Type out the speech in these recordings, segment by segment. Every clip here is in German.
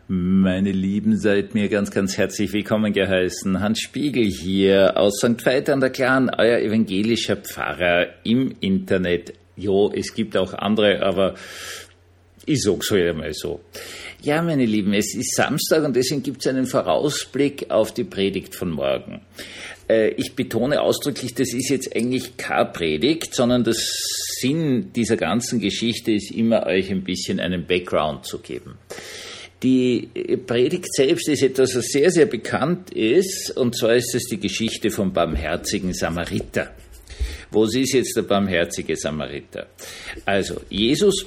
Meine Lieben, seid mir ganz, ganz herzlich willkommen geheißen. Hans Spiegel hier aus St. Veit an der Glan, euer evangelischer Pfarrer im Internet. Jo, es gibt auch andere, aber ich sag's halt einmal so. Ja, meine Lieben, es ist Samstag und deswegen gibt's einen Vorausblick auf die Predigt von morgen. Ich betone ausdrücklich, das ist jetzt eigentlich keine Predigt, sondern der Sinn dieser ganzen Geschichte ist immer, euch ein bisschen einen Background zu geben. Die Predigt selbst ist etwas, was sehr, sehr bekannt ist, und zwar ist es die Geschichte vom barmherzigen Samariter. Was ist jetzt der barmherzige Samariter? Also, Jesus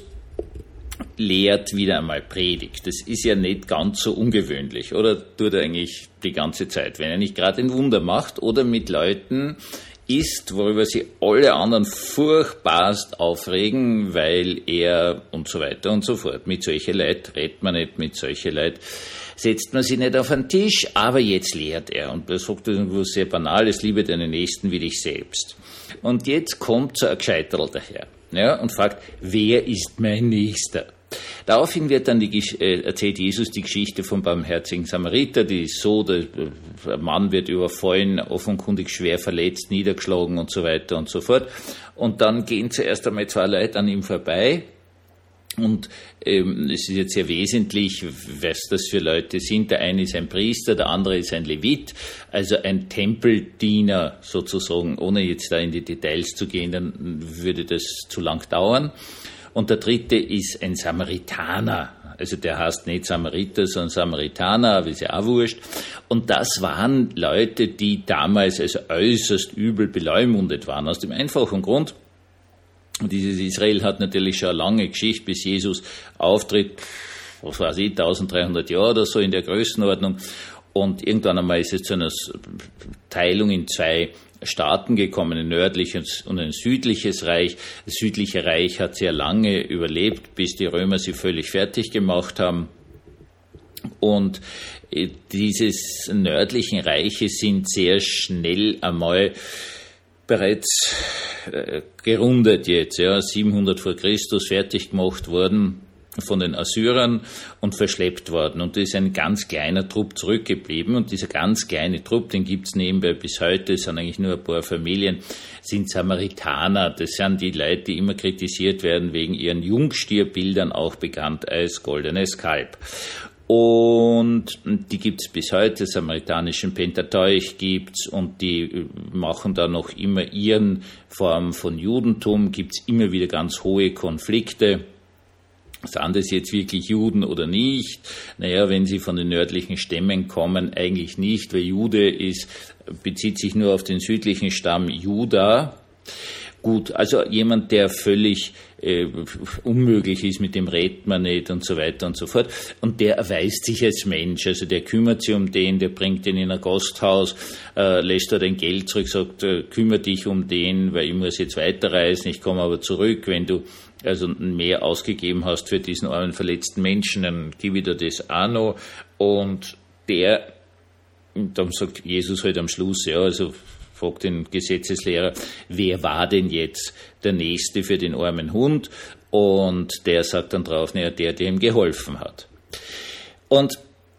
lehrt wieder einmal Predigt. Das ist ja nicht ganz so ungewöhnlich, oder tut er eigentlich die ganze Zeit, wenn er nicht gerade ein Wunder macht oder mit Leuten ist, worüber sie alle anderen furchtbarst aufregen, weil er und so weiter und so fort. Mit solchen Leid redet man nicht, mit solchen Leid setzt man sie nicht auf den Tisch, aber jetzt lehrt er. Und er sagt irgendwas sehr Banales, liebe deinen Nächsten wie dich selbst. Und jetzt kommt so ein Gescheiterl daher, ja, und fragt, wer ist mein Nächster? Daraufhin wird dann erzählt Jesus die Geschichte vom barmherzigen Samariter, die ist so, der Mann wird überfallen, offenkundig schwer verletzt, niedergeschlagen und so weiter und so fort. Und dann gehen zuerst einmal zwei Leute an ihm vorbei. Und es ist jetzt sehr wesentlich, was das für Leute sind. Der eine ist ein Priester, der andere ist ein Levit, also ein Tempeldiener sozusagen. Ohne jetzt da in die Details zu gehen, dann würde das zu lang dauern. Und der dritte ist ein Samaritaner. Also der heißt nicht Samariter, sondern Samaritaner, aber ist ja auch wurscht. Und das waren Leute, die damals also äußerst übel beleumundet waren. Aus dem einfachen Grund, und dieses Israel hat natürlich schon eine lange Geschichte, bis Jesus auftritt, was weiß ich, 1300 Jahre oder so in der Größenordnung. Und irgendwann einmal ist es zu einer Teilung in zwei Staaten gekommen, ein nördliches und ein südliches Reich. Das südliche Reich hat sehr lange überlebt, bis die Römer sie völlig fertig gemacht haben. Und dieses nördlichen Reiches sind sehr schnell einmal bereits gerundet jetzt, ja, 700 vor Christus fertig gemacht worden von den Assyrern und verschleppt worden. Und da ist ein ganz kleiner Trupp zurückgeblieben. Und dieser ganz kleine Trupp, den gibt's nebenbei bis heute, es sind eigentlich nur ein paar Familien, sind Samaritaner. Das sind die Leute, die immer kritisiert werden wegen ihren Jungstierbildern, auch bekannt als goldenes Kalb. Und die gibt's bis heute, samaritanischen Pentateuch gibt's, und die machen da noch immer ihren Form von Judentum, gibt's immer wieder ganz hohe Konflikte. Sind das jetzt wirklich Juden oder nicht? Naja, wenn sie von den nördlichen Stämmen kommen, eigentlich nicht, weil Jude bezieht sich nur auf den südlichen Stamm Juda. Gut, also jemand, der völlig unmöglich ist, mit dem redet man nicht und so weiter und so fort. Und der erweist sich als Mensch, also der kümmert sich um den, der bringt den in ein Gasthaus, lässt dort ein Geld zurück, sagt, kümmere dich um den, weil ich muss jetzt weiterreisen, ich komme aber zurück, wenn du also mehr ausgegeben hast für diesen armen verletzten Menschen, dann gib ich dir das auch noch. Und dann sagt Jesus halt am Schluss, ja, also fragt den Gesetzeslehrer, wer war denn jetzt der Nächste für den armen Hund? Und der sagt dann drauf, naja, der ihm geholfen hat. Und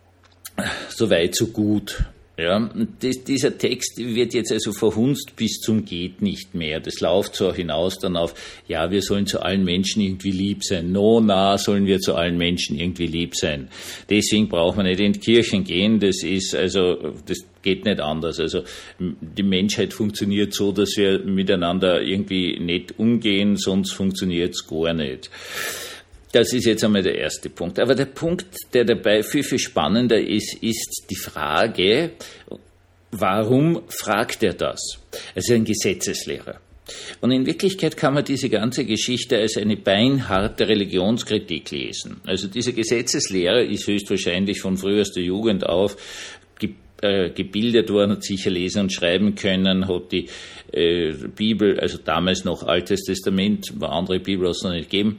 so weit, so gut. Ja, dieser Text wird jetzt also verhunzt bis zum geht nicht mehr. Das läuft so hinaus dann auf, ja, wir sollen zu allen Menschen irgendwie lieb sein. Sollen wir zu allen Menschen irgendwie lieb sein. Deswegen braucht man nicht in die Kirchen gehen. Das geht nicht anders. Also die Menschheit funktioniert so, dass wir miteinander irgendwie nicht umgehen, sonst funktioniert's gar nicht. Das ist jetzt einmal der erste Punkt. Aber der Punkt, der dabei viel, viel spannender ist die Frage, warum fragt er das? Also ein Gesetzeslehrer. Und in Wirklichkeit kann man diese ganze Geschichte als eine beinharte Religionskritik lesen. Also dieser Gesetzeslehrer ist höchstwahrscheinlich von frühester Jugend auf gebildet worden, hat sicher lesen und schreiben können, hat die Bibel, also damals noch Altes Testament, war andere Bibel hat es noch nicht gegeben,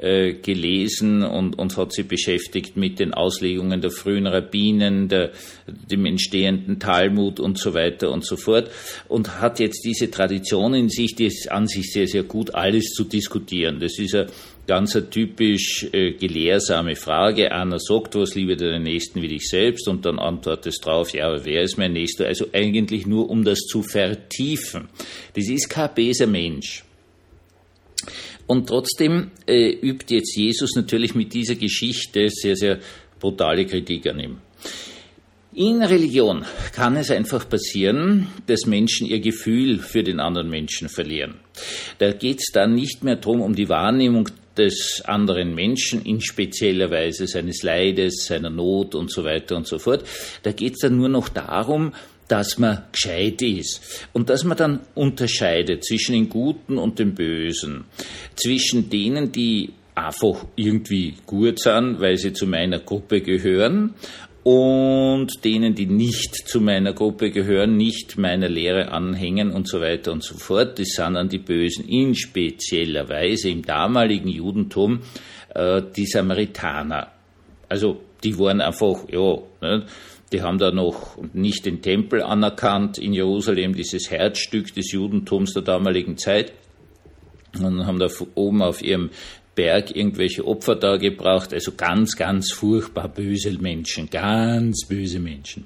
gelesen und hat sich beschäftigt mit den Auslegungen der frühen Rabbinen, dem entstehenden Talmud und so weiter und so fort und hat jetzt diese Tradition in sich, die ist an sich sehr, sehr gut, alles zu diskutieren. Das ist ganz eine typisch gelehrsame Frage. Einer sagt was, liebe deinen Nächsten wie dich selbst, und dann antwortest drauf, ja, aber wer ist mein Nächster? Also eigentlich nur, um das zu vertiefen. Das ist kein böser Mensch. Und trotzdem übt jetzt Jesus natürlich mit dieser Geschichte sehr, sehr brutale Kritik an ihm. In Religion kann es einfach passieren, dass Menschen ihr Gefühl für den anderen Menschen verlieren. Da geht es dann nicht mehr darum, um die Wahrnehmung des anderen Menschen in spezieller Weise, seines Leides, seiner Not und so weiter und so fort. Da geht es dann nur noch darum, dass man gescheit ist und dass man dann unterscheidet zwischen den Guten und den Bösen, zwischen denen, die einfach irgendwie gut sind, weil sie zu meiner Gruppe gehören, und denen, die nicht zu meiner Gruppe gehören, nicht meiner Lehre anhängen und so weiter und so fort. Das sind dann die Bösen, in spezieller Weise im damaligen Judentum die Samaritaner. Also die waren einfach, die haben da noch nicht den Tempel anerkannt in Jerusalem, dieses Herzstück des Judentums der damaligen Zeit, und haben da oben auf ihrem Berg irgendwelche Opfer da gebracht, also ganz, ganz furchtbar böse Menschen, ganz böse Menschen.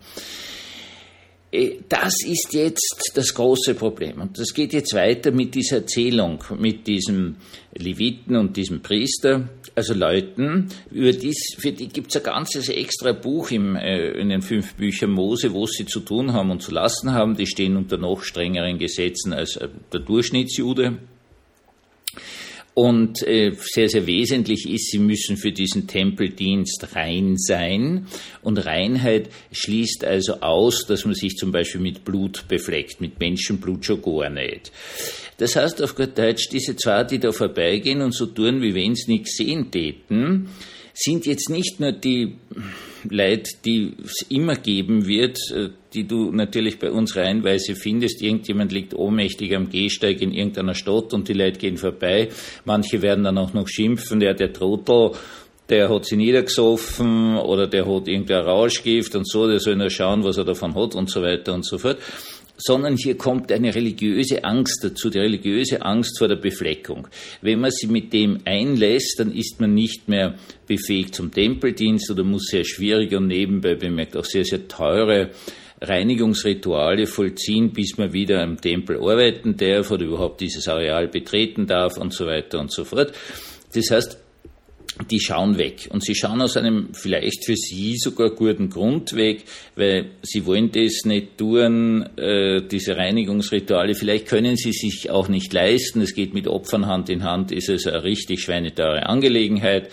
Das ist jetzt das große Problem. Und das geht jetzt weiter mit dieser Erzählung, mit diesem Leviten und diesem Priester, also Leuten, für die gibt es ein ganzes extra Buch in den 5 Büchern Mose, wo sie zu tun haben und zu lassen haben. Die stehen unter noch strengeren Gesetzen als der Durchschnittsjude. Und sehr, sehr wesentlich ist, sie müssen für diesen Tempeldienst rein sein. Und Reinheit schließt also aus, dass man sich zum Beispiel mit Blut befleckt, mit Menschenblut schon gar nicht. Das heißt auf gut Deutsch, diese zwei, die da vorbeigehen und so tun, wie wenn sie nichts sehen täten, sind jetzt nicht nur die Leute, die es immer geben wird, die du natürlich bei uns reihenweise findest. Irgendjemand liegt ohnmächtig am Gehsteig in irgendeiner Stadt und die Leute gehen vorbei. Manche werden dann auch noch schimpfen, der Trottel, der hat sich niedergesoffen oder der hat irgendein Rauschgift und so, der soll nur schauen, was er davon hat und so weiter und so fort. Sondern hier kommt eine religiöse Angst dazu, die religiöse Angst vor der Befleckung. Wenn man sich mit dem einlässt, dann ist man nicht mehr befähigt zum Tempeldienst oder muss sehr schwierige und nebenbei bemerkt auch sehr, sehr teure Reinigungsrituale vollziehen, bis man wieder am Tempel arbeiten darf oder überhaupt dieses Areal betreten darf und so weiter und so fort. Das heißt, die schauen weg. Und sie schauen aus einem vielleicht für sie sogar guten Grund weg, weil sie wollen das nicht tun, diese Reinigungsrituale. Vielleicht können sie sich auch nicht leisten. Es geht mit Opfern Hand in Hand, ist es eine richtig schweineteure Angelegenheit.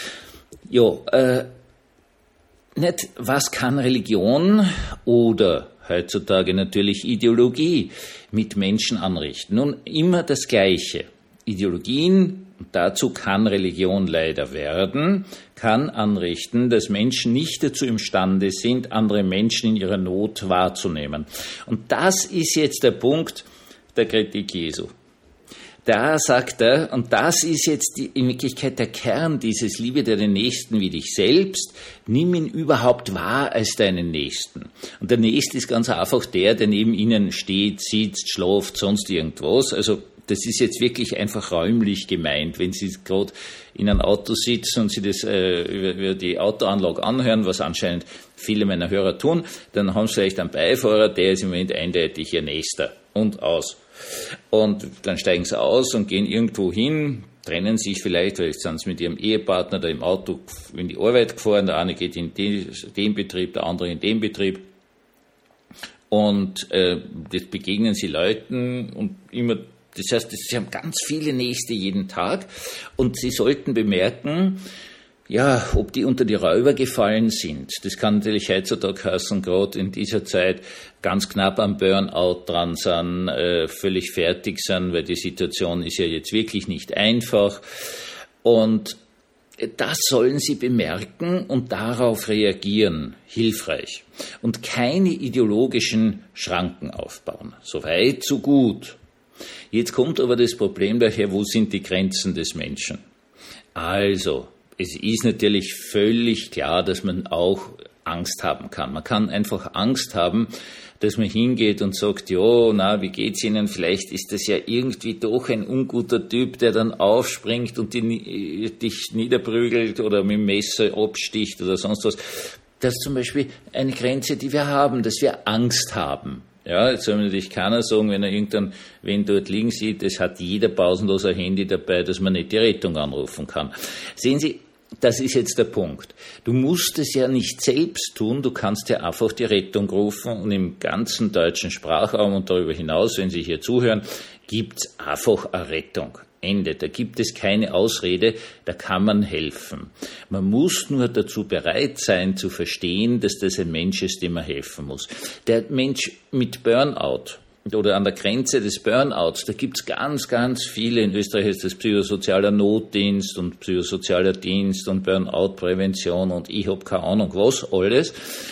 Nicht, was kann Religion oder heutzutage natürlich Ideologie mit Menschen anrichten? Nun, immer das Gleiche. Ideologien, und dazu kann Religion leider werden, kann anrichten, dass Menschen nicht dazu imstande sind, andere Menschen in ihrer Not wahrzunehmen. Und das ist jetzt der Punkt der Kritik Jesu. Da sagt er, und das ist jetzt in Wirklichkeit der Kern dieses Liebe deinen Nächsten wie dich selbst, nimm ihn überhaupt wahr als deinen Nächsten. Und der Nächste ist ganz einfach der neben ihnen steht, sitzt, schläft, sonst irgendwas. Also das ist jetzt wirklich einfach räumlich gemeint. Wenn Sie gerade in einem Auto sitzen und Sie das über die Autoanlage anhören, was anscheinend viele meiner Hörer tun, dann haben Sie vielleicht einen Beifahrer, der ist im Moment eindeutig Ihr Nächster. Und aus. Und dann steigen Sie aus und gehen irgendwo hin, trennen sich vielleicht sind Sie mit Ihrem Ehepartner da im Auto in die Arbeit gefahren, der eine geht in den Betrieb, der andere in den Betrieb. Und das begegnen Sie Leuten und immer. Das heißt, Sie haben ganz viele Nächste jeden Tag und Sie sollten bemerken, ob die unter die Räuber gefallen sind. Das kann natürlich heutzutage heißen, gerade in dieser Zeit ganz knapp am Burnout dran sind, völlig fertig sind, weil die Situation ist ja jetzt wirklich nicht einfach. Und das sollen Sie bemerken und darauf reagieren, hilfreich. Und keine ideologischen Schranken aufbauen. So weit, so gut. Jetzt kommt aber das Problem daher, wo sind die Grenzen des Menschen? Also, es ist natürlich völlig klar, dass man auch Angst haben kann. Man kann einfach Angst haben, dass man hingeht und sagt, ja, na, wie geht's Ihnen? Vielleicht ist das ja irgendwie doch ein unguter Typ, der dann aufspringt und dich niederprügelt oder mit dem Messer absticht oder sonst was. Das ist zum Beispiel eine Grenze, die wir haben, dass wir Angst haben. Ja, jetzt soll mir natürlich keiner sagen, wenn er wen dort liegen sieht, es hat jeder pausenlos ein Handy dabei, dass man nicht die Rettung anrufen kann. Sehen Sie, das ist jetzt der Punkt. Du musst es ja nicht selbst tun, du kannst ja einfach die Rettung rufen und im ganzen deutschen Sprachraum und darüber hinaus, wenn Sie hier zuhören, gibt's einfach eine Rettung. Ende. Da gibt es keine Ausrede, da kann man helfen. Man muss nur dazu bereit sein, zu verstehen, dass das ein Mensch ist, dem man helfen muss. Der Mensch mit Burnout oder an der Grenze des Burnouts, da gibt's ganz, ganz viele. In Österreich ist das psychosozialer Notdienst und psychosozialer Dienst und Burnout-Prävention und ich hab keine Ahnung was alles.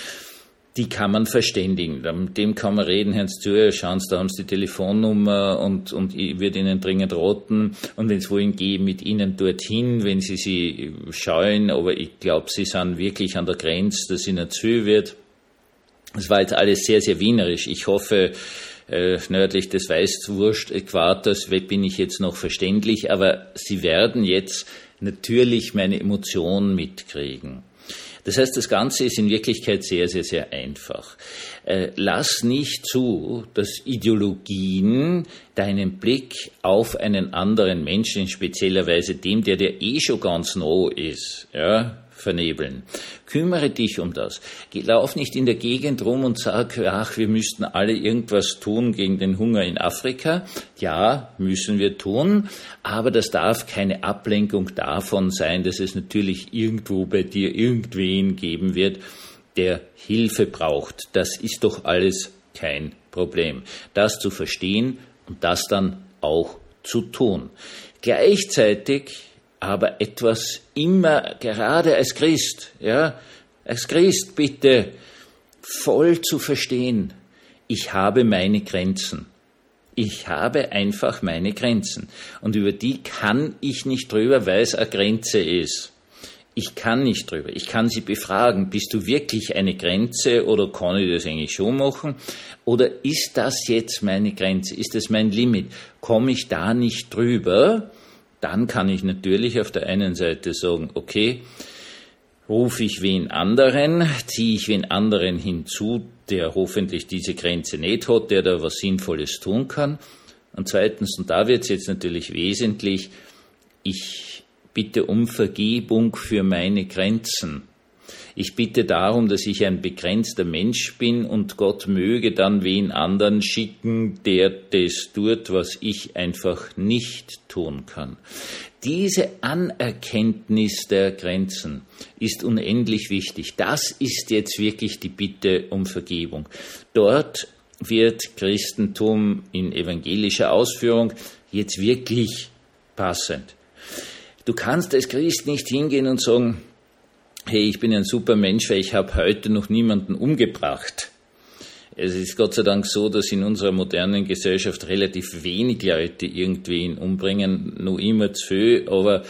Die kann man verständigen. Mit dem kann man reden, hören Sie zu, schauen Sie, da haben Sie die Telefonnummer und ich würde Ihnen dringend raten. Und wenn Sie wollen, gehe mit Ihnen dorthin, wenn Sie scheuen. Aber ich glaube, Sie sind wirklich an der Grenze, dass Ihnen zu viel wird. Das war jetzt alles sehr, sehr wienerisch. Ich hoffe, nördlich des Weißwurst-Äquators bin ich jetzt noch verständlich. Aber Sie werden jetzt natürlich meine Emotionen mitkriegen. Das heißt, das Ganze ist in Wirklichkeit sehr, sehr, sehr einfach. Lass nicht zu, dass Ideologien deinen Blick auf einen anderen Menschen, in spezieller Weise dem, der dir schon ganz nah ist, ja, vernebeln. Kümmere dich um das. Lauf nicht in der Gegend rum und sag, ach, wir müssten alle irgendwas tun gegen den Hunger in Afrika. Ja, müssen wir tun, aber das darf keine Ablenkung davon sein, dass es natürlich irgendwo bei dir irgendwen geben wird, der Hilfe braucht. Das ist doch alles kein Problem. Das zu verstehen und das dann auch zu tun. Gleichzeitig aber etwas immer, gerade als Christ, ja, als Christ bitte voll zu verstehen, ich habe meine Grenzen. Ich habe einfach meine Grenzen. Und über die kann ich nicht drüber, weil es eine Grenze ist. Ich kann nicht drüber. Ich kann sie befragen, bist du wirklich eine Grenze oder kann ich das eigentlich schon machen? Oder ist das jetzt meine Grenze? Ist das mein Limit? Komme ich da nicht drüber? Dann kann ich natürlich auf der einen Seite sagen, okay, rufe ich wen anderen, ziehe ich wen anderen hinzu, der hoffentlich diese Grenze nicht hat, der da was Sinnvolles tun kann. Und zweitens, und da wird es jetzt natürlich wesentlich, ich bitte um Vergebung für meine Grenzen. Ich bitte darum, dass ich ein begrenzter Mensch bin und Gott möge dann wen anderen schicken, der das tut, was ich einfach nicht tun kann. Diese Anerkenntnis der Grenzen ist unendlich wichtig. Das ist jetzt wirklich die Bitte um Vergebung. Dort wird Christentum in evangelischer Ausführung jetzt wirklich passend. Du kannst als Christ nicht hingehen und sagen, hey, ich bin ein super Mensch, weil ich habe heute noch niemanden umgebracht. Es ist Gott sei Dank so, dass in unserer modernen Gesellschaft relativ wenig Leute irgendwen umbringen, noch immer zu viel, aber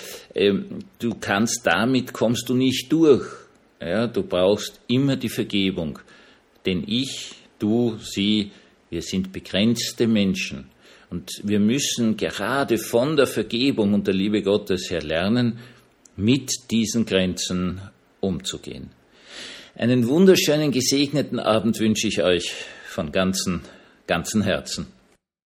damit kommst du nicht durch. Ja, du brauchst immer die Vergebung. Denn ich, du, sie, wir sind begrenzte Menschen. Und wir müssen gerade von der Vergebung und der Liebe Gottes her lernen, mit diesen Grenzen umzugehen. Einen wunderschönen, gesegneten Abend wünsche ich euch von ganzem Herzen.